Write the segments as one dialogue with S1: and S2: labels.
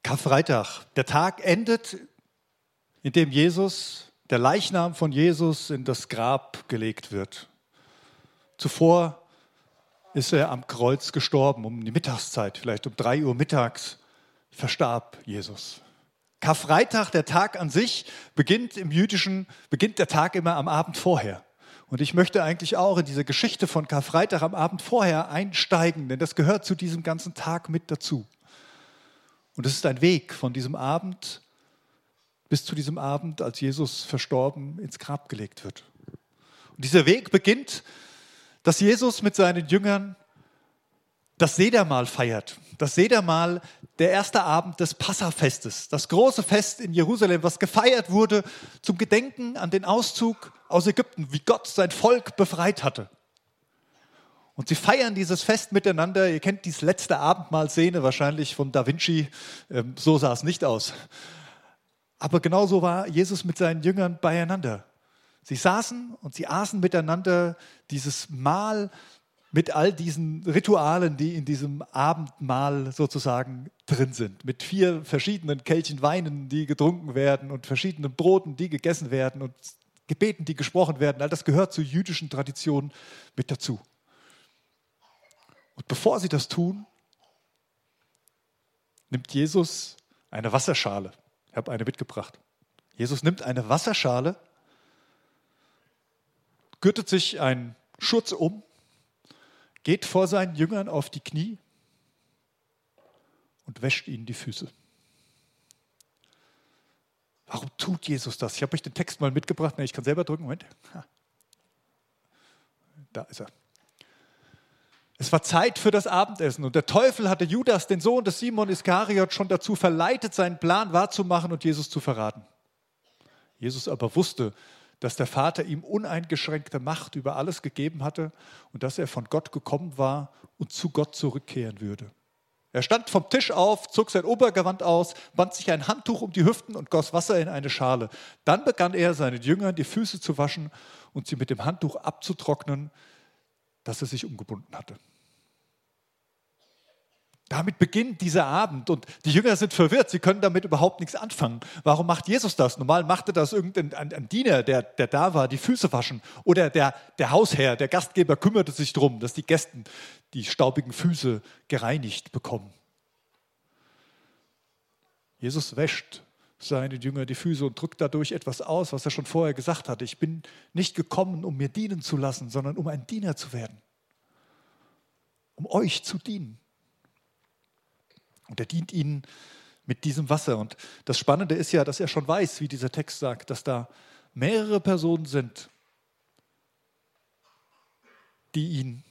S1: Karfreitag. Der Tag endet, indem der Leichnam von Jesus in das Grab gelegt wird. Zuvor ist er am Kreuz gestorben, um die Mittagszeit, vielleicht um 3 Uhr mittags, verstarb Jesus. Karfreitag, der Tag an sich, beginnt der Tag immer am Abend vorher. Und ich möchte eigentlich auch in diese Geschichte von Karfreitag am Abend vorher einsteigen, denn das gehört zu diesem ganzen Tag mit dazu. Und es ist ein Weg von diesem Abend bis zu diesem Abend, als Jesus verstorben ins Grab gelegt wird. Und dieser Weg beginnt, dass Jesus mit seinen Jüngern das Sedermahl feiert. Das Sedermahl, der erste Abend des Passafestes, das große Fest in Jerusalem, was gefeiert wurde zum Gedenken an den Auszug aus Ägypten, wie Gott sein Volk befreit hatte. Und sie feiern dieses Fest miteinander. Ihr kennt diese letzte Abendmahlszene wahrscheinlich von Da Vinci. So sah es nicht aus. Aber genauso war Jesus mit seinen Jüngern beieinander. Sie saßen und sie aßen miteinander dieses Mahl mit all diesen Ritualen, die in diesem Abendmahl sozusagen drin sind. Mit 4 verschiedenen Kelchen Weinen, die getrunken werden und verschiedenen Broten, die gegessen werden und Gebeten, die gesprochen werden. All das gehört zur jüdischen Tradition mit dazu. Und bevor sie das tun, nimmt Jesus eine Wasserschale. Ich habe eine mitgebracht. Jesus nimmt eine Wasserschale, gürtet sich einen Schurz um, geht vor seinen Jüngern auf die Knie und wäscht ihnen die Füße. Warum tut Jesus das? Ich habe euch den Text mal mitgebracht. Ich kann selber drücken. Moment. Da ist er. Es war Zeit für das Abendessen und der Teufel hatte Judas, den Sohn des Simon Iskariot, schon dazu verleitet, seinen Plan wahrzumachen und Jesus zu verraten. Jesus aber wusste, dass der Vater ihm uneingeschränkte Macht über alles gegeben hatte und dass er von Gott gekommen war und zu Gott zurückkehren würde. Er stand vom Tisch auf, zog sein Obergewand aus, band sich ein Handtuch um die Hüften und goss Wasser in eine Schale. Dann begann er, seinen Jüngern die Füße zu waschen und sie mit dem Handtuch abzutrocknen, das er sich umgebunden hatte. Damit beginnt dieser Abend und die Jünger sind verwirrt, sie können damit überhaupt nichts anfangen. Warum macht Jesus das? Normal machte das irgendein Diener, der da war, die Füße waschen. Oder der Hausherr, der Gastgeber kümmerte sich darum, dass die Gäste die staubigen Füße gereinigt bekommen. Jesus wäscht seinen Jüngern die Füße und drückt dadurch etwas aus, was er schon vorher gesagt hatte. Ich bin nicht gekommen, um mir dienen zu lassen, sondern um ein Diener zu werden. Um euch zu dienen. Und er dient ihnen mit diesem Wasser. Und das Spannende ist ja, dass er schon weiß, wie dieser Text sagt, dass da mehrere Personen sind, die ihn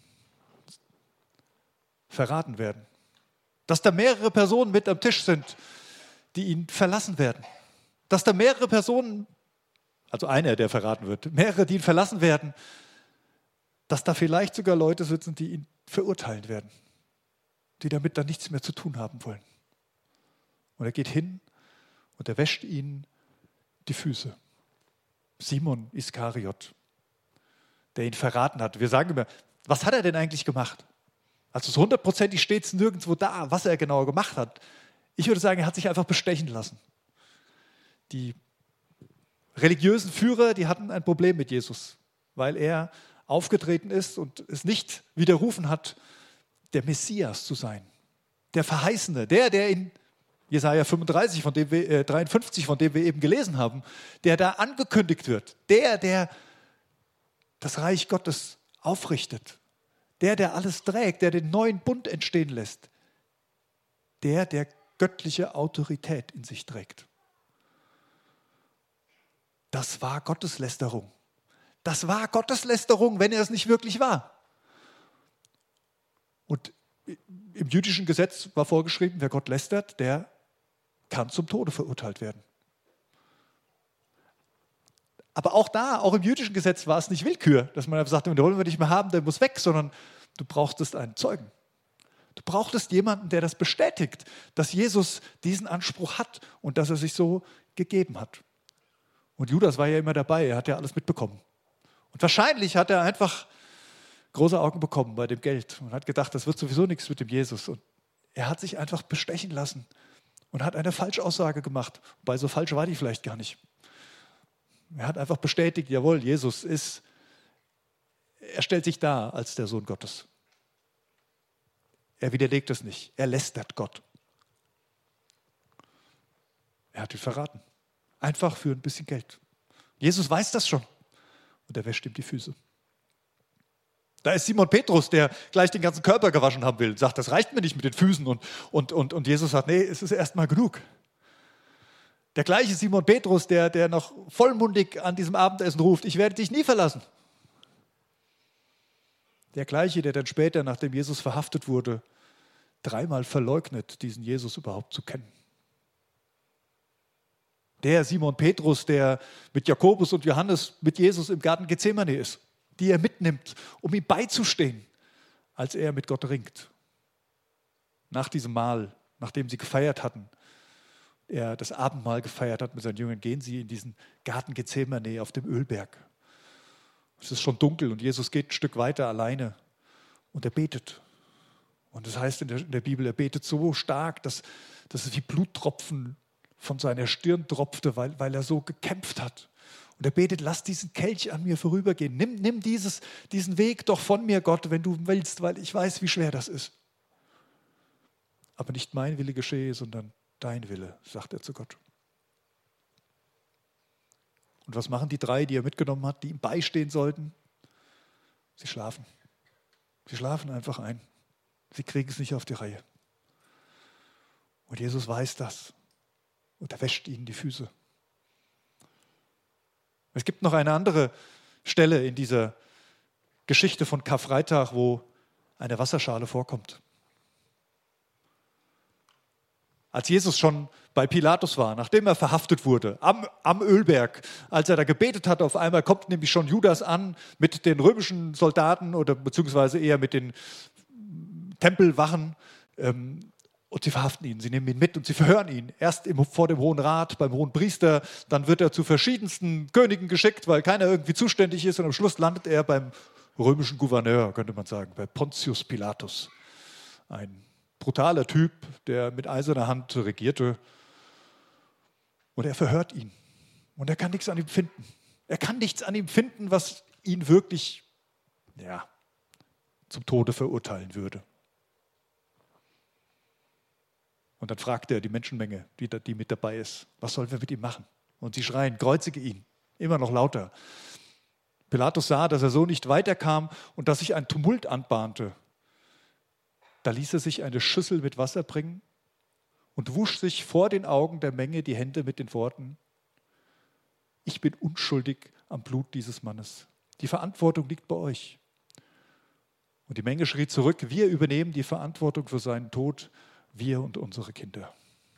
S1: verraten werden. Dass da mehrere Personen mit am Tisch sind, die ihn verlassen werden. Dass da mehrere Personen, also einer, der verraten wird, mehrere, die ihn verlassen werden, dass da vielleicht sogar Leute sitzen, die ihn verurteilen werden, die damit dann nichts mehr zu tun haben wollen. Und er geht hin und er wäscht ihnen die Füße. Simon Iskariot, der ihn verraten hat. Wir sagen immer, was hat er denn eigentlich gemacht? Also so 100%ig steht es nirgendwo da, was er genau gemacht hat. Ich würde sagen, er hat sich einfach bestechen lassen. Die religiösen Führer, die hatten ein Problem mit Jesus, weil er aufgetreten ist und es nicht widerrufen hat, der Messias zu sein. Der Verheißene, der in Jesaja 35, 53, von dem wir eben gelesen haben, der da angekündigt wird, der das Reich Gottes aufrichtet, der alles trägt, der den neuen Bund entstehen lässt, der göttliche Autorität in sich trägt. Das war Gotteslästerung. Das war Gotteslästerung, wenn er es nicht wirklich war. Und im jüdischen Gesetz war vorgeschrieben, wer Gott lästert, der kann zum Tode verurteilt werden. Aber auch im jüdischen Gesetz war es nicht Willkür, dass man einfach sagte, den wollen wir nicht mehr haben, der muss weg, sondern du brauchtest einen Zeugen. Du brauchtest jemanden, der das bestätigt, dass Jesus diesen Anspruch hat und dass er sich so gegeben hat. Und Judas war ja immer dabei, er hat ja alles mitbekommen. Und wahrscheinlich hat er einfach große Augen bekommen bei dem Geld und hat gedacht, das wird sowieso nichts mit dem Jesus. Und er hat sich einfach bestechen lassen und hat eine Falschaussage gemacht. Wobei so falsch war die vielleicht gar nicht. Er hat einfach bestätigt, jawohl, Jesus ist, er stellt sich dar als der Sohn Gottes. Er widerlegt es nicht. Er lästert Gott. Er hat ihn verraten. Einfach für ein bisschen Geld. Jesus weiß das schon. Und er wäscht ihm die Füße. Da ist Simon Petrus, der gleich den ganzen Körper gewaschen haben will und sagt, das reicht mir nicht mit den Füßen. Und Jesus sagt, nee, es ist erstmal genug. Der gleiche Simon Petrus, der noch vollmundig an diesem Abendessen ruft, ich werde dich nie verlassen. Der gleiche, der dann später, nachdem Jesus verhaftet wurde, 3-mal verleugnet, diesen Jesus überhaupt zu kennen. Der Simon Petrus, der mit Jakobus und Johannes mit Jesus im Garten Gethsemane ist, die er mitnimmt, um ihm beizustehen, als er mit Gott ringt. Nach diesem Mahl, nachdem sie gefeiert hatten, er das Abendmahl gefeiert hat mit seinen Jüngern, gehen sie in diesen Garten Gethsemane auf dem Ölberg. Es ist schon dunkel und Jesus geht ein Stück weiter alleine und er betet. Und das heißt in der Bibel, er betet so stark, dass es wie Bluttropfen von seiner Stirn tropfte, weil er so gekämpft hat. Und er betet, lass diesen Kelch an mir vorübergehen. Nimm diesen Weg doch von mir, Gott, wenn du willst, weil ich weiß, wie schwer das ist. Aber nicht mein Wille geschehe, sondern dein Wille, sagt er zu Gott. Und was machen die 3, die er mitgenommen hat, die ihm beistehen sollten? Sie schlafen. Sie schlafen einfach ein. Sie kriegen es nicht auf die Reihe. Und Jesus weiß das. Und er wäscht ihnen die Füße. Es gibt noch eine andere Stelle in dieser Geschichte von Karfreitag, wo eine Wasserschale vorkommt. Als Jesus schon bei Pilatus war, nachdem er verhaftet wurde, am Ölberg, als er da gebetet hat, auf einmal kommt nämlich schon Judas an mit den römischen Soldaten oder beziehungsweise eher mit den Tempelwachen und sie verhaften ihn, sie nehmen ihn mit und sie verhören ihn. Erst vor dem Hohen Rat, beim Hohen Priester, dann wird er zu verschiedensten Königen geschickt, weil keiner irgendwie zuständig ist und am Schluss landet er beim römischen Gouverneur, könnte man sagen, bei Pontius Pilatus. Ein brutaler Typ, der mit eiserner Hand regierte. Und er verhört ihn. Und er kann nichts an ihm finden. Er kann nichts an ihm finden, was ihn wirklich zum Tode verurteilen würde. Und dann fragt er die Menschenmenge, die mit dabei ist, was sollen wir mit ihm machen? Und sie schreien, kreuzige ihn. Immer noch lauter. Pilatus sah, dass er so nicht weiterkam und dass sich ein Tumult anbahnte. Da ließ er sich eine Schüssel mit Wasser bringen und wusch sich vor den Augen der Menge die Hände mit den Worten, ich bin unschuldig am Blut dieses Mannes. Die Verantwortung liegt bei euch. Und die Menge schrie zurück, wir übernehmen die Verantwortung für seinen Tod, wir und unsere Kinder.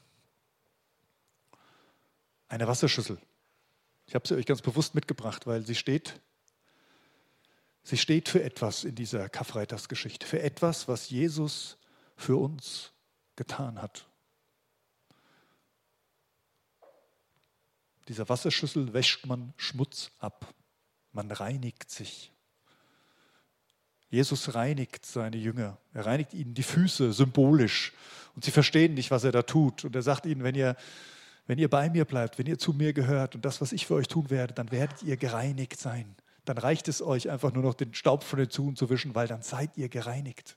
S1: Eine Wasserschüssel. Ich habe sie euch ganz bewusst mitgebracht, weil sie steht für etwas in dieser Karfreitagsgeschichte, für etwas, was Jesus für uns getan hat. Dieser Wasserschüssel wäscht man Schmutz ab. Man reinigt sich. Jesus reinigt seine Jünger. Er reinigt ihnen die Füße symbolisch. Und sie verstehen nicht, was er da tut. Und er sagt ihnen, wenn ihr bei mir bleibt, wenn ihr zu mir gehört und das, was ich für euch tun werde, dann werdet ihr gereinigt sein. Dann reicht es euch einfach nur noch den Staub von den Schuhen zu wischen, weil dann seid ihr gereinigt.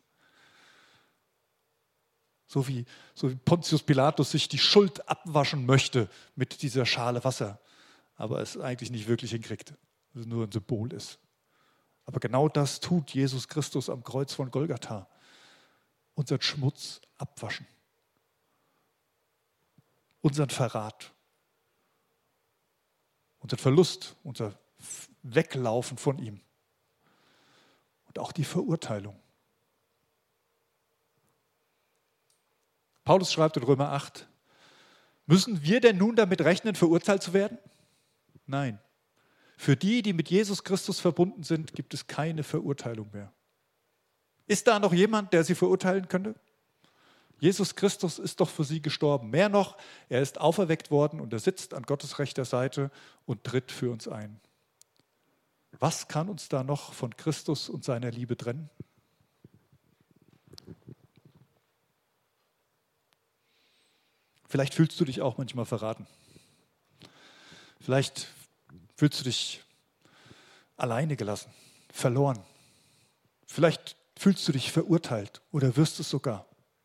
S1: So wie Pontius Pilatus sich die Schuld abwaschen möchte mit dieser Schale Wasser, aber es eigentlich nicht wirklich hinkriegt, dass es nur ein Symbol ist. Aber genau das tut Jesus Christus am Kreuz von Golgatha. Unseren Schmutz abwaschen. Unseren Verrat. Unseren Verlust, unser Weglaufen von ihm. Und auch die Verurteilung. Paulus schreibt in Römer 8, müssen wir denn nun damit rechnen, verurteilt zu werden? Nein. Für die, die mit Jesus Christus verbunden sind, gibt es keine Verurteilung mehr. Ist da noch jemand, der sie verurteilen könnte? Jesus Christus ist doch für sie gestorben. Mehr noch, er ist auferweckt worden und er sitzt an Gottes rechter Seite und tritt für uns ein. Was kann uns da noch von Christus und seiner Liebe trennen? Vielleicht fühlst du dich auch manchmal verraten. Vielleicht fühlst du dich alleine gelassen, verloren. Vielleicht fühlst du dich verurteilt oder wirst es sogar.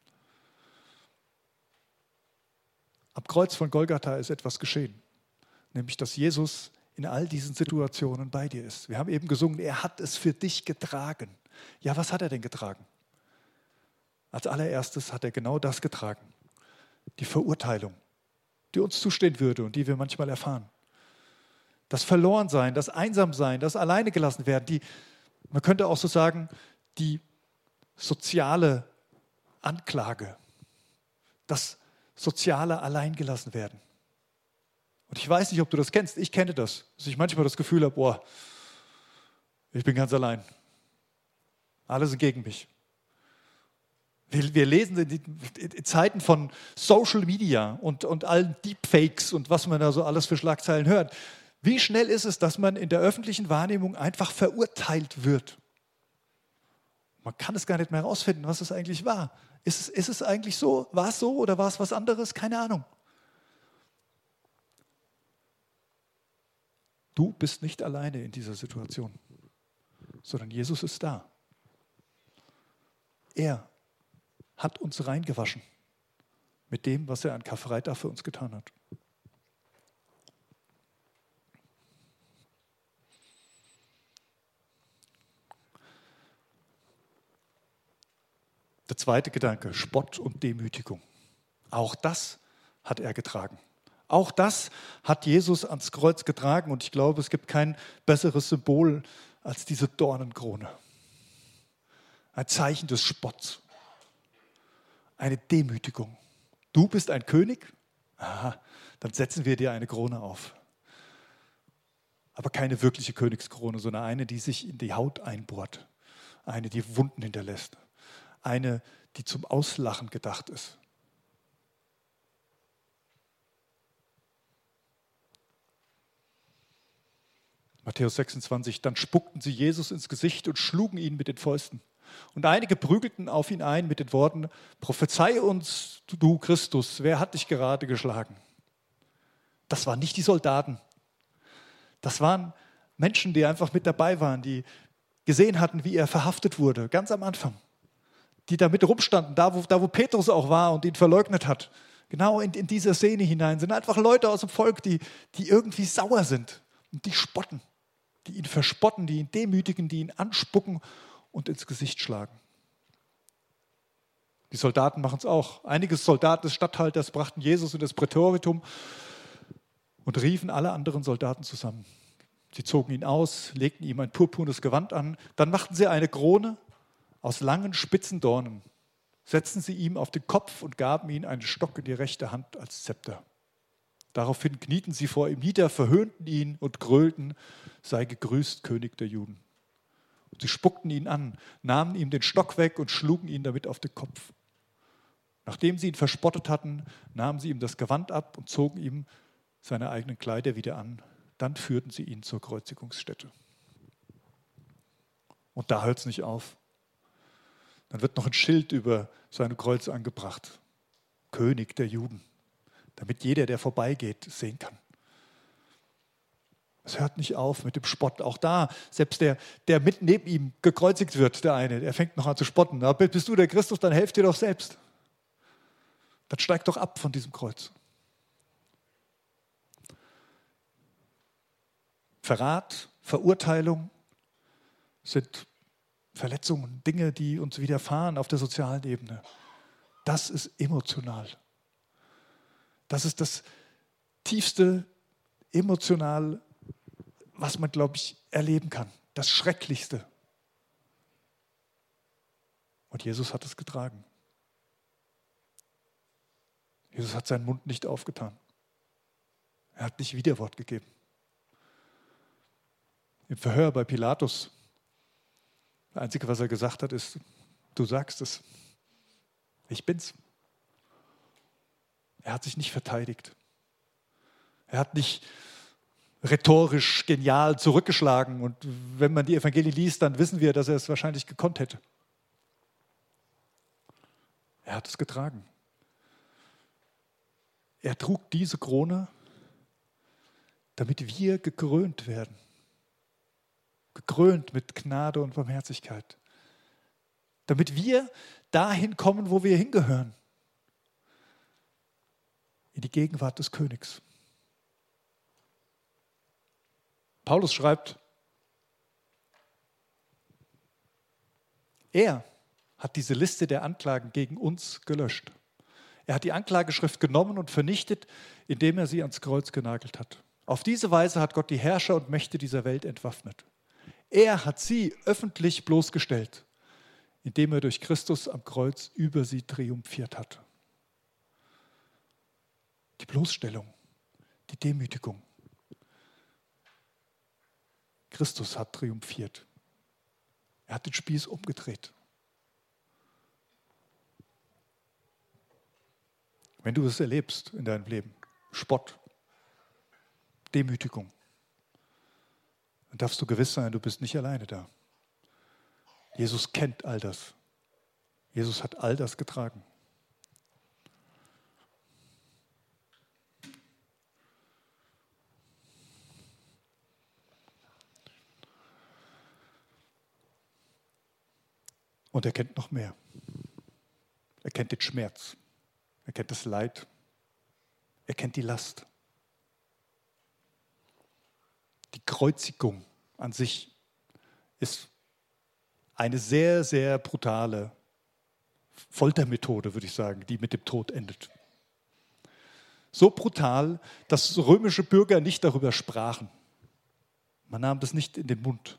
S1: Am Kreuz von Golgatha ist etwas geschehen, nämlich dass Jesus in all diesen Situationen bei dir ist. Wir haben eben gesungen, er hat es für dich getragen. Ja, was hat er denn getragen? Als allererstes hat er genau das getragen. Die Verurteilung, die uns zustehen würde und die wir manchmal erfahren. Das Verlorensein, das Einsamsein, das Alleine gelassen werden, man könnte auch so sagen, die soziale Anklage, das soziale Alleingelassen werden. Und ich weiß nicht, ob du das kennst, ich kenne das, dass ich manchmal das Gefühl habe, boah, ich bin ganz allein. Alle sind gegen mich. Wir lesen in Zeiten von Social Media und allen Deepfakes und was man da so alles für Schlagzeilen hört. Wie schnell ist es, dass man in der öffentlichen Wahrnehmung einfach verurteilt wird? Man kann es gar nicht mehr herausfinden, was es eigentlich war. Ist es eigentlich so? War es so oder war es was anderes? Keine Ahnung. Du bist nicht alleine in dieser Situation, sondern Jesus ist da. Er hat uns reingewaschen mit dem, was er an Karfreitag für uns getan hat. Der zweite Gedanke, Spott und Demütigung. Auch das hat er getragen. Auch das hat Jesus ans Kreuz getragen und ich glaube, es gibt kein besseres Symbol als diese Dornenkrone. Ein Zeichen des Spotts. Eine Demütigung. Du bist ein König? Aha, dann setzen wir dir eine Krone auf. Aber keine wirkliche Königskrone, sondern eine, die sich in die Haut einbohrt. Eine, die Wunden hinterlässt. Eine, die zum Auslachen gedacht ist. Matthäus 26, dann spuckten sie Jesus ins Gesicht und schlugen ihn mit den Fäusten. Und einige prügelten auf ihn ein mit den Worten, prophezei uns, du Christus, wer hat dich gerade geschlagen? Das waren nicht die Soldaten. Das waren Menschen, die einfach mit dabei waren, die gesehen hatten, wie er verhaftet wurde, ganz am Anfang. Die da mit rumstanden, da wo Petrus auch war und ihn verleugnet hat. Genau in dieser Szene hinein sind einfach Leute aus dem Volk, die irgendwie sauer sind und die spotten, die ihn verspotten, die ihn demütigen, die ihn anspucken und ins Gesicht schlagen. Die Soldaten machen es auch. Einige Soldaten des Statthalters brachten Jesus in das Prätorium und riefen alle anderen Soldaten zusammen. Sie zogen ihn aus, legten ihm ein purpurnes Gewand an, dann machten sie eine Krone aus langen, spitzen Dornen, setzten sie ihm auf den Kopf und gaben ihm einen Stock in die rechte Hand als Zepter. Daraufhin knieten sie vor ihm nieder, verhöhnten ihn und gröhlten, sei gegrüßt, König der Juden. Und sie spuckten ihn an, nahmen ihm den Stock weg und schlugen ihn damit auf den Kopf. Nachdem sie ihn verspottet hatten, nahmen sie ihm das Gewand ab und zogen ihm seine eigenen Kleider wieder an. Dann führten sie ihn zur Kreuzigungsstätte. Und da hört es nicht auf. Dann wird noch ein Schild über seinem Kreuz angebracht. König der Juden. Damit jeder, der vorbeigeht, sehen kann. Es hört nicht auf mit dem Spott. Auch da, selbst der mit neben ihm gekreuzigt wird, der eine, der fängt noch an zu spotten. Na, bist du der Christus, dann helft dir doch selbst. Dann steig doch ab von diesem Kreuz. Verrat, Verurteilung sind Verletzungen, Dinge, die uns widerfahren auf der sozialen Ebene. Das ist emotional. Das ist das tiefste emotional, was man, glaube ich, erleben kann. Das Schrecklichste. Und Jesus hat es getragen. Jesus hat seinen Mund nicht aufgetan. Er hat nicht Widerwort gegeben. Im Verhör bei Pilatus, das Einzige, was er gesagt hat, ist, du sagst es. Ich bin's. Er hat sich nicht verteidigt. Er hat nicht rhetorisch genial zurückgeschlagen. Und wenn man die Evangelien liest, dann wissen wir, dass er es wahrscheinlich gekonnt hätte. Er hat es getragen. Er trug diese Krone, damit wir gekrönt werden. Gekrönt mit Gnade und Barmherzigkeit. Damit wir dahin kommen, wo wir hingehören. In die Gegenwart des Königs. Paulus schreibt, er hat diese Liste der Anklagen gegen uns gelöscht. Er hat die Anklageschrift genommen und vernichtet, indem er sie ans Kreuz genagelt hat. Auf diese Weise hat Gott die Herrscher und Mächte dieser Welt entwaffnet. Er hat sie öffentlich bloßgestellt, indem er durch Christus am Kreuz über sie triumphiert hat. Die Bloßstellung, die Demütigung. Christus hat triumphiert. Er hat den Spieß umgedreht. Wenn du es erlebst in deinem Leben, Spott, Demütigung, dann darfst du gewiss sein, du bist nicht alleine da. Jesus kennt all das. Jesus hat all das getragen. Und er kennt noch mehr. Er kennt den Schmerz. Er kennt das Leid. Er kennt die Last. Die Kreuzigung an sich ist eine sehr, sehr brutale Foltermethode, würde ich sagen, die mit dem Tod endet. So brutal, dass römische Bürger nicht darüber sprachen. Man nahm das nicht in den Mund.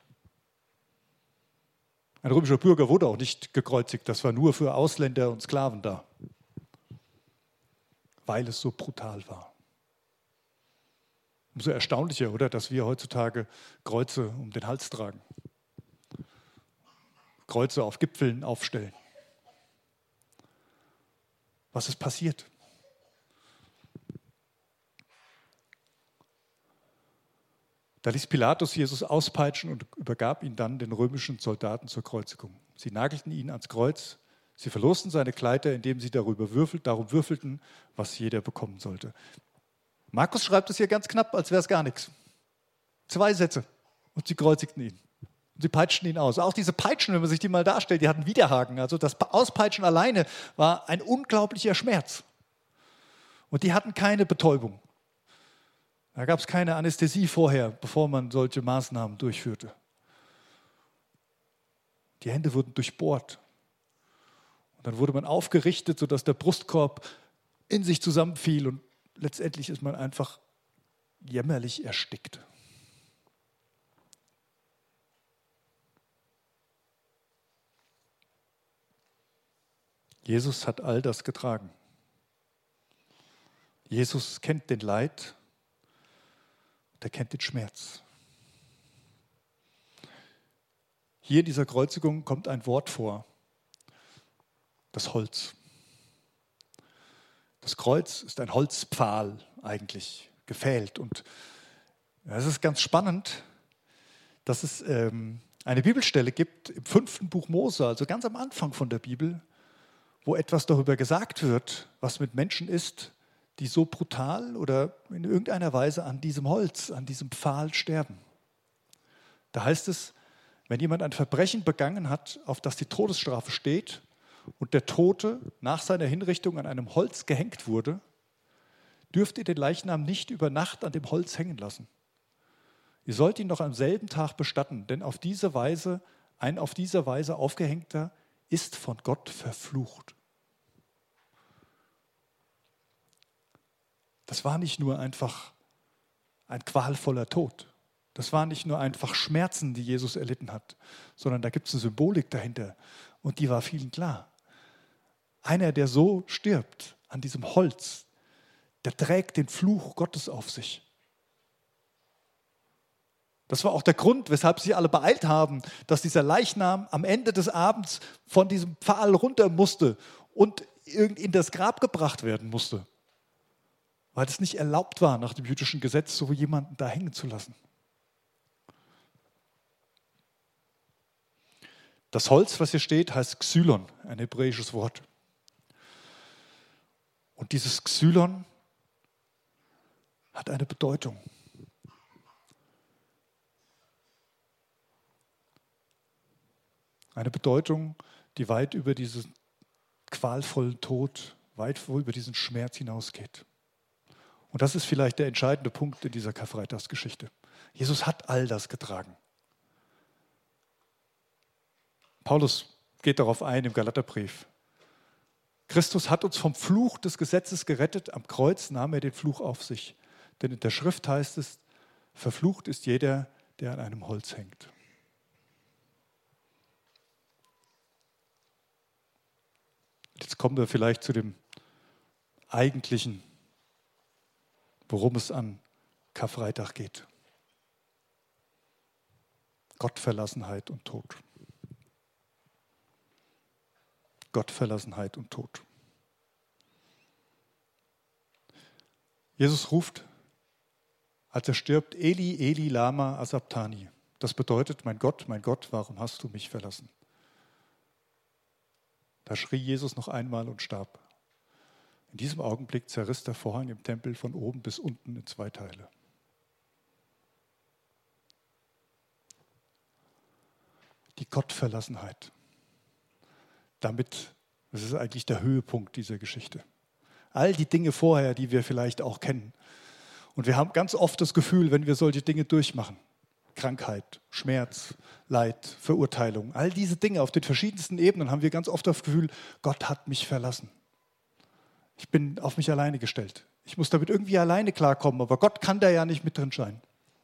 S1: Ein römischer Bürger wurde auch nicht gekreuzigt, das war nur für Ausländer und Sklaven da, weil es so brutal war. Umso erstaunlicher, oder, dass wir heutzutage Kreuze um den Hals tragen, Kreuze auf Gipfeln aufstellen. Was ist passiert? Da ließ Pilatus Jesus auspeitschen und übergab ihn dann den römischen Soldaten zur Kreuzigung. Sie nagelten ihn ans Kreuz, sie verlosten seine Kleider, indem sie darum würfelten, was jeder bekommen sollte. Markus schreibt es hier ganz knapp, als wäre es gar nichts. 2 Sätze und sie kreuzigten ihn. Und sie peitschten ihn aus. Auch diese Peitschen, wenn man sich die mal darstellt, die hatten Widerhaken. Also das Auspeitschen alleine war ein unglaublicher Schmerz. Und die hatten keine Betäubung. Da gab es keine Anästhesie vorher, bevor man solche Maßnahmen durchführte. Die Hände wurden durchbohrt. Und dann wurde man aufgerichtet, sodass der Brustkorb in sich zusammenfiel und letztendlich ist man einfach jämmerlich erstickt. Jesus hat all das getragen. Jesus kennt den Leid. Der kennt den Schmerz. Hier in dieser Kreuzigung kommt ein Wort vor. Das Holz. Das Kreuz ist ein Holzpfahl eigentlich, gefählt. Und es ist ganz spannend, dass es eine Bibelstelle gibt im 5. Buch Mose, also ganz am Anfang von der Bibel, wo etwas darüber gesagt wird, was mit Menschen ist, die so brutal oder in irgendeiner Weise an diesem Holz, an diesem Pfahl sterben. Da heißt es, wenn jemand ein Verbrechen begangen hat, auf das die Todesstrafe steht und der Tote nach seiner Hinrichtung an einem Holz gehängt wurde, dürft ihr den Leichnam nicht über Nacht an dem Holz hängen lassen. Ihr sollt ihn noch am selben Tag bestatten, denn auf diese Weise, ein auf diese Weise aufgehängter ist von Gott verflucht. Das war nicht nur einfach ein qualvoller Tod. Das war nicht nur einfach Schmerzen, die Jesus erlitten hat, sondern da gibt es eine Symbolik dahinter und die war vielen klar. Einer, der so stirbt an diesem Holz, der trägt den Fluch Gottes auf sich. Das war auch der Grund, weshalb sie alle beeilt haben, dass dieser Leichnam am Ende des Abends von diesem Pfahl runter musste und in das Grab gebracht werden musste. Weil es nicht erlaubt war, nach dem jüdischen Gesetz so jemanden da hängen zu lassen. Das Holz, was hier steht, heißt Xylon, ein hebräisches Wort. Und dieses Xylon hat eine Bedeutung. Eine Bedeutung, die weit über diesen qualvollen Tod, weit über diesen Schmerz hinausgeht. Und das ist vielleicht der entscheidende Punkt in dieser Karfreitagsgeschichte. Jesus hat all das getragen. Paulus geht darauf ein im Galaterbrief. Christus hat uns vom Fluch des Gesetzes gerettet. Am Kreuz nahm er den Fluch auf sich. Denn in der Schrift heißt es, verflucht ist jeder, der an einem Holz hängt. Jetzt kommen wir vielleicht zu dem eigentlichen, worum es an Karfreitag geht. Gottverlassenheit und Tod. Gottverlassenheit und Tod. Jesus ruft, als er stirbt, Eli, Eli, lama asabtani. Das bedeutet, mein Gott, warum hast du mich verlassen? Da schrie Jesus noch einmal und starb. In diesem Augenblick zerriss der Vorhang im Tempel von oben bis unten in 2 Teile. Die Gottverlassenheit. Damit, das ist eigentlich der Höhepunkt dieser Geschichte. All die Dinge vorher, die wir vielleicht auch kennen. Und wir haben ganz oft das Gefühl, wenn wir solche Dinge durchmachen, Krankheit, Schmerz, Leid, Verurteilung, all diese Dinge auf den verschiedensten Ebenen haben wir ganz oft das Gefühl, Gott hat mich verlassen. Ich bin auf mich alleine gestellt. Ich muss damit irgendwie alleine klarkommen, aber Gott kann da ja nicht mit drin sein.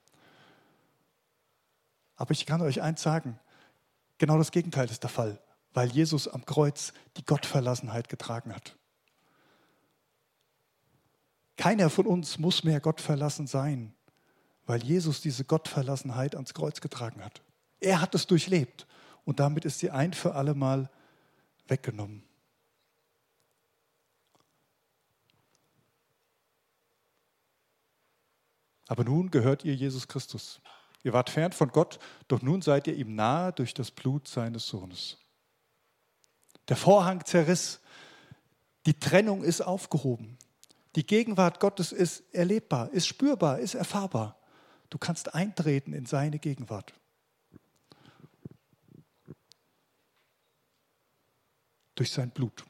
S1: Aber ich kann euch eins sagen, genau das Gegenteil ist der Fall, weil Jesus am Kreuz die Gottverlassenheit getragen hat. Keiner von uns muss mehr gottverlassen sein, weil Jesus diese Gottverlassenheit ans Kreuz getragen hat. Er hat es durchlebt und damit ist sie ein für alle Mal weggenommen. Aber nun gehört ihr Jesus Christus. Ihr wart fern von Gott, doch nun seid ihr ihm nahe durch das Blut seines Sohnes. Der Vorhang zerriss, die Trennung ist aufgehoben. Die Gegenwart Gottes ist erlebbar, ist spürbar, ist erfahrbar. Du kannst eintreten in seine Gegenwart. Durch sein Blut.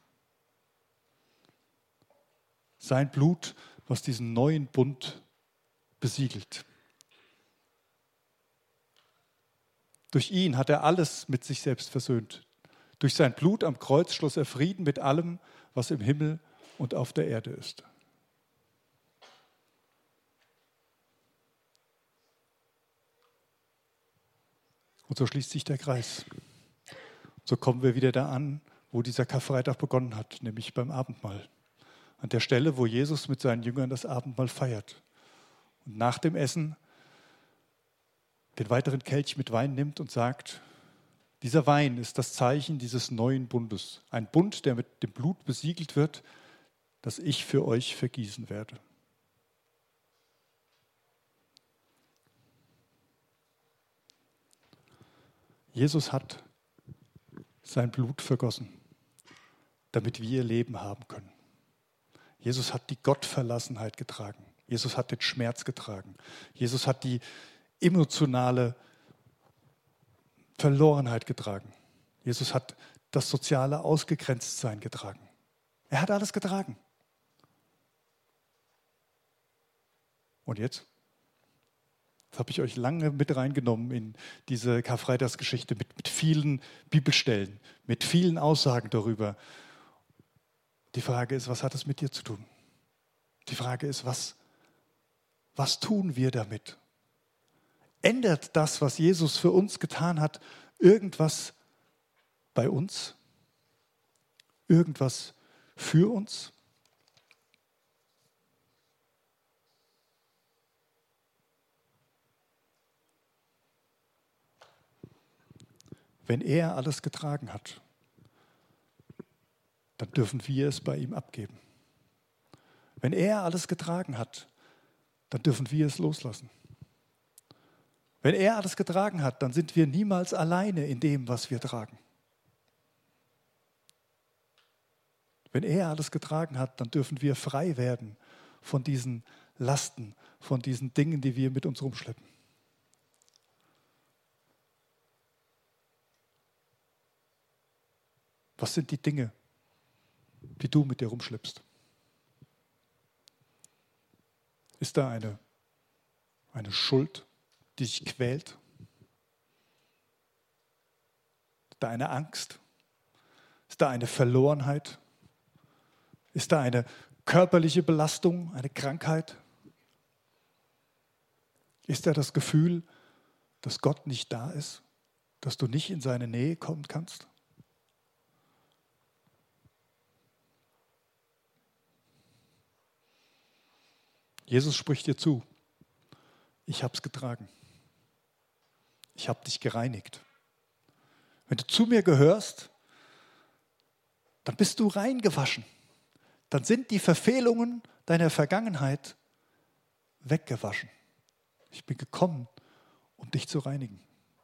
S1: Sein Blut, was diesen neuen Bund besiegelt. Durch ihn hat er alles mit sich selbst versöhnt. Durch sein Blut am Kreuz schloss er Frieden mit allem, was im Himmel und auf der Erde ist. Und so schließt sich der Kreis. So kommen wir wieder da an, wo dieser Karfreitag begonnen hat, nämlich beim Abendmahl. An der Stelle, wo Jesus mit seinen Jüngern das Abendmahl feiert. Und nach dem Essen den weiteren Kelch mit Wein nimmt und sagt, dieser Wein ist das Zeichen dieses neuen Bundes. Ein Bund, der mit dem Blut besiegelt wird, das ich für euch vergießen werde. Jesus hat sein Blut vergossen, damit wir Leben haben können. Jesus hat die Gottverlassenheit getragen. Jesus hat den Schmerz getragen. Jesus hat die emotionale Verlorenheit getragen. Jesus hat das soziale Ausgegrenztsein getragen. Er hat alles getragen. Und jetzt? Das habe ich euch lange mit reingenommen in diese Karfreitagsgeschichte mit vielen Bibelstellen, mit vielen Aussagen darüber. Die Frage ist, was hat es mit dir zu tun? Die Frage ist, was tun wir damit? Ändert das, was Jesus für uns getan hat, irgendwas bei uns? Irgendwas für uns? Wenn er alles getragen hat, dann dürfen wir es bei ihm abgeben. Wenn er alles getragen hat, dann dürfen wir es loslassen. Wenn er alles getragen hat, dann sind wir niemals alleine in dem, was wir tragen. Wenn er alles getragen hat, dann dürfen wir frei werden von diesen Lasten, von diesen Dingen, die wir mit uns rumschleppen. Was sind die Dinge, die du mit dir rumschleppst? Ist da eine Schuld, die dich quält? Ist da eine Angst? Ist da eine Verlorenheit? Ist da eine körperliche Belastung, eine Krankheit? Ist da das Gefühl, dass Gott nicht da ist, dass du nicht in seine Nähe kommen kannst? Jesus spricht dir zu, ich habe es getragen. Ich habe dich gereinigt. Wenn du zu mir gehörst, dann bist du reingewaschen. Dann sind die Verfehlungen deiner Vergangenheit weggewaschen. Ich bin gekommen, um dich zu reinigen.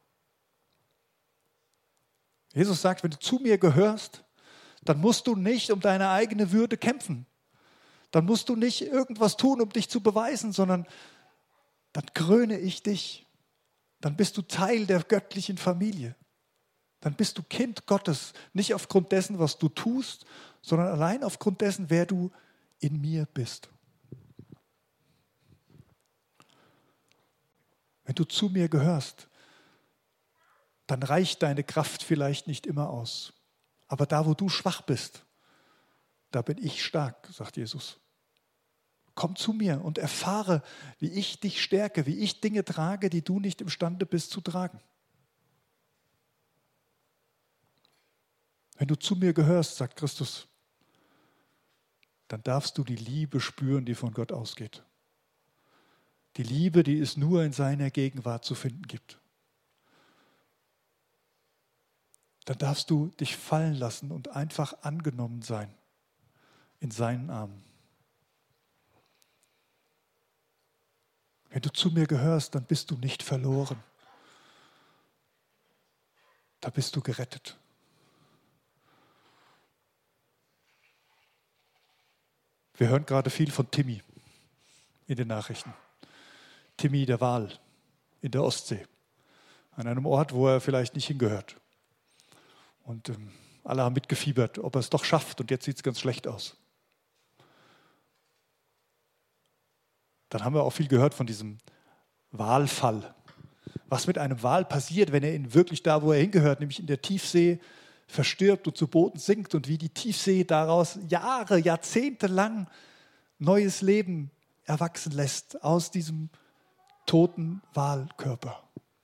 S1: Jesus sagt, wenn du zu mir gehörst, dann musst du nicht um deine eigene Würde kämpfen. Dann musst du nicht irgendwas tun, um dich zu beweisen, sondern dann kröne ich dich. Dann bist du Teil der göttlichen Familie. Dann bist du Kind Gottes, nicht aufgrund dessen, was du tust, sondern allein aufgrund dessen, wer du in mir bist. Wenn du zu mir gehörst, dann reicht deine Kraft vielleicht nicht immer aus. Aber da, wo du schwach bist, da bin ich stark, sagt Jesus. Komm zu mir und erfahre, wie ich dich stärke, wie ich Dinge trage, die du nicht imstande bist zu tragen. Wenn du zu mir gehörst, sagt Christus, dann darfst du die Liebe spüren, die von Gott ausgeht. Die Liebe, die es nur in seiner Gegenwart zu finden gibt. Dann darfst du dich fallen lassen und einfach angenommen sein in seinen Armen. Wenn du zu mir gehörst, dann bist du nicht verloren. Da bist du gerettet. Wir hören gerade viel von Timmy in den Nachrichten. Timmy der Wal in der Ostsee. An einem Ort, wo er vielleicht nicht hingehört. Und alle haben mitgefiebert, ob er es doch schafft. Und jetzt sieht es ganz schlecht aus. Dann haben wir auch viel gehört von diesem Walfall. Was mit einem Wal passiert, wenn er wirklich da, wo er hingehört, nämlich in der Tiefsee, verstirbt und zu Boden sinkt und wie die Tiefsee daraus Jahre, Jahrzehnte lang neues Leben erwachsen lässt aus diesem toten Walkörper.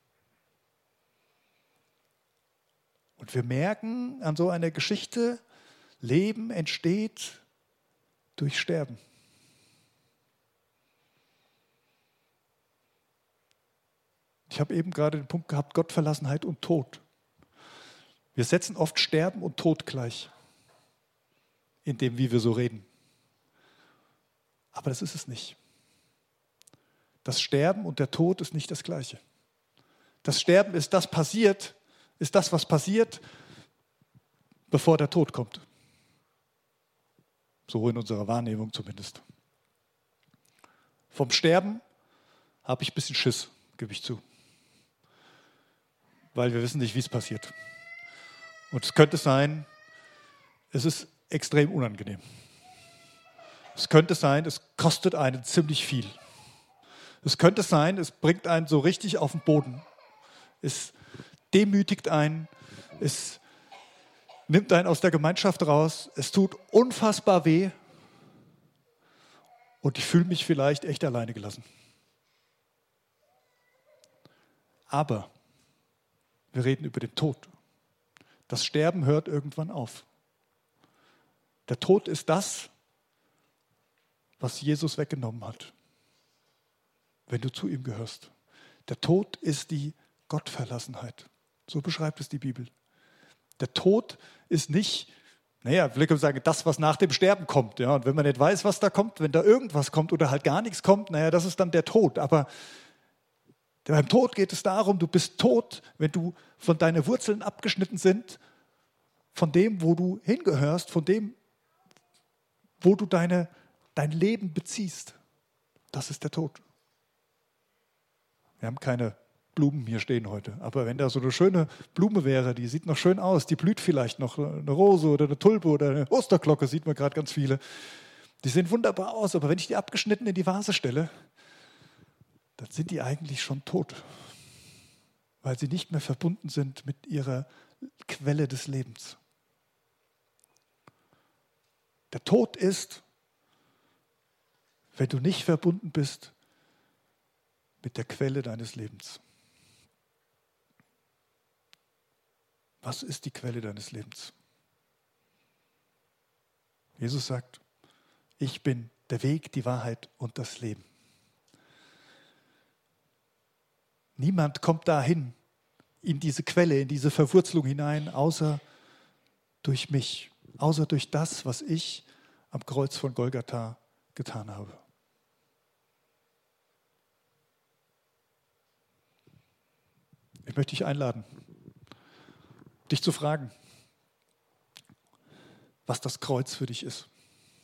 S1: Und wir merken an so einer Geschichte, Leben entsteht durch Sterben. Ich habe eben gerade den Punkt gehabt, Gottverlassenheit und Tod. Wir setzen oft Sterben und Tod gleich, in dem, wie wir so reden. Aber das ist es nicht. Das Sterben und der Tod ist nicht das Gleiche. Das Sterben ist das, was passiert, bevor der Tod kommt. So in unserer Wahrnehmung zumindest. Vom Sterben habe ich ein bisschen Schiss, gebe ich zu. Weil wir wissen nicht, wie es passiert. Und es könnte sein, es ist extrem unangenehm. Es könnte sein, es kostet einen ziemlich viel. Es könnte sein, es bringt einen so richtig auf den Boden. Es demütigt einen, es nimmt einen aus der Gemeinschaft raus, es tut unfassbar weh und ich fühle mich vielleicht echt alleine gelassen. Aber wir reden über den Tod. Das Sterben hört irgendwann auf. Der Tod ist das, was Jesus weggenommen hat, wenn du zu ihm gehörst. Der Tod ist die Gottverlassenheit. So beschreibt es die Bibel. Der Tod ist nicht, wir können sagen, das, was nach dem Sterben kommt. Ja, und wenn man nicht weiß, was da kommt, wenn da irgendwas kommt oder halt gar nichts kommt, das ist dann der Tod. Aber beim Tod geht es darum, du bist tot, wenn du von deinen Wurzeln abgeschnitten sind, von dem, wo du hingehörst, von dem, wo du deine dein Leben beziehst, das ist der Tod. Wir haben keine Blumen hier stehen heute, aber wenn da so eine schöne Blume wäre, die sieht noch schön aus, die blüht vielleicht noch, eine Rose oder eine Tulpe oder eine Osterglocke, sieht man gerade ganz viele. Die sehen wunderbar aus, aber wenn ich die abgeschnitten in die Vase stelle, dann sind die eigentlich schon tot, weil sie nicht mehr verbunden sind mit ihrer Quelle des Lebens. Der Tod ist, wenn du nicht verbunden bist mit der Quelle deines Lebens. Was ist die Quelle deines Lebens? Jesus sagt, ich bin der Weg, die Wahrheit und das Leben. Niemand kommt dahin, in diese Quelle, in diese Verwurzelung hinein, außer durch mich, außer durch das, was ich am Kreuz von Golgatha getan habe. Ich möchte dich einladen, dich zu fragen, was das Kreuz für dich ist.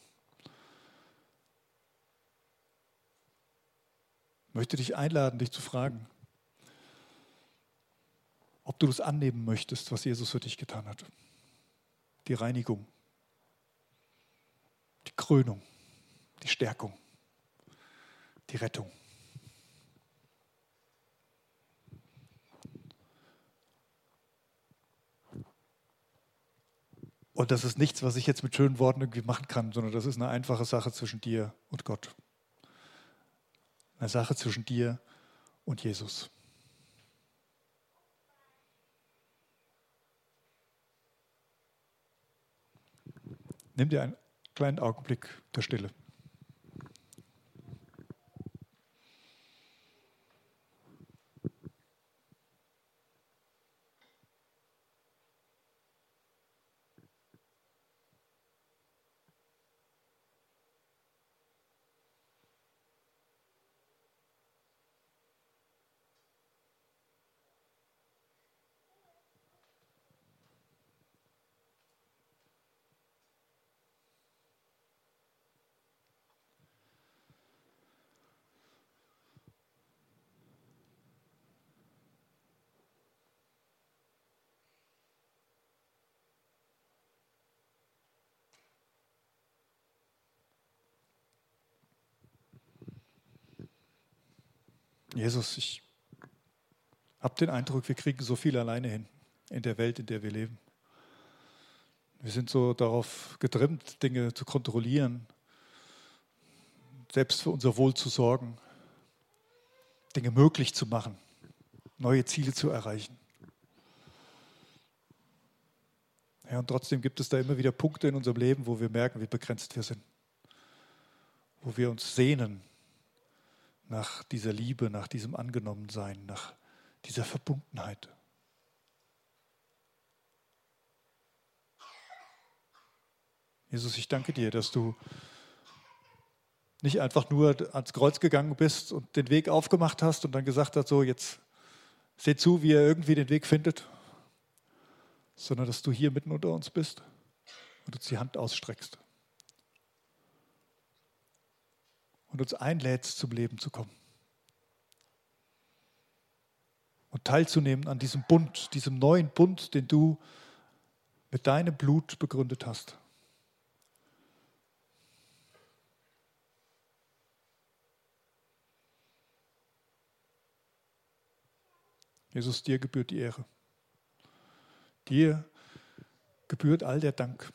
S1: Ich möchte dich einladen, dich zu fragen, ob du das annehmen möchtest, was Jesus für dich getan hat. Die Reinigung, die Krönung, die Stärkung, die Rettung. Und das ist nichts, was ich jetzt mit schönen Worten irgendwie machen kann, sondern das ist eine einfache Sache zwischen dir und Gott. Eine Sache zwischen dir und Jesus. Nimm dir einen kleinen Augenblick der Stille. Jesus, ich habe den Eindruck, wir kriegen so viel alleine hin in der Welt, in der wir leben. Wir sind so darauf getrimmt, Dinge zu kontrollieren, selbst für unser Wohl zu sorgen, Dinge möglich zu machen, neue Ziele zu erreichen. Ja, und trotzdem gibt es da immer wieder Punkte in unserem Leben, wo wir merken, wie begrenzt wir sind, wo wir uns sehnen nach dieser Liebe, nach diesem Angenommensein, nach dieser Verbundenheit. Jesus, ich danke dir, dass du nicht einfach nur ans Kreuz gegangen bist und den Weg aufgemacht hast und dann gesagt hast, so jetzt seht zu, wie ihr irgendwie den Weg findet, sondern dass du hier mitten unter uns bist und uns die Hand ausstreckst und uns einlädst, zum Leben zu kommen und teilzunehmen an diesem Bund, diesem neuen Bund, den du mit deinem Blut begründet hast. Jesus, dir gebührt die Ehre. Dir gebührt all der Dank,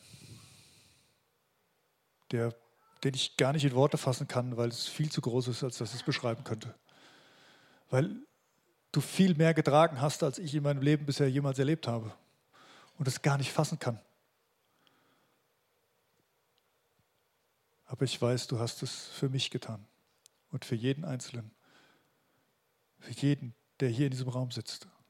S1: den ich gar nicht in Worte fassen kann, weil es viel zu groß ist, als dass ich es beschreiben könnte. Weil du viel mehr getragen hast, als ich in meinem Leben bisher jemals erlebt habe und es gar nicht fassen kann. Aber ich weiß, du hast es für mich getan und für jeden Einzelnen, für jeden, der hier in diesem Raum sitzt.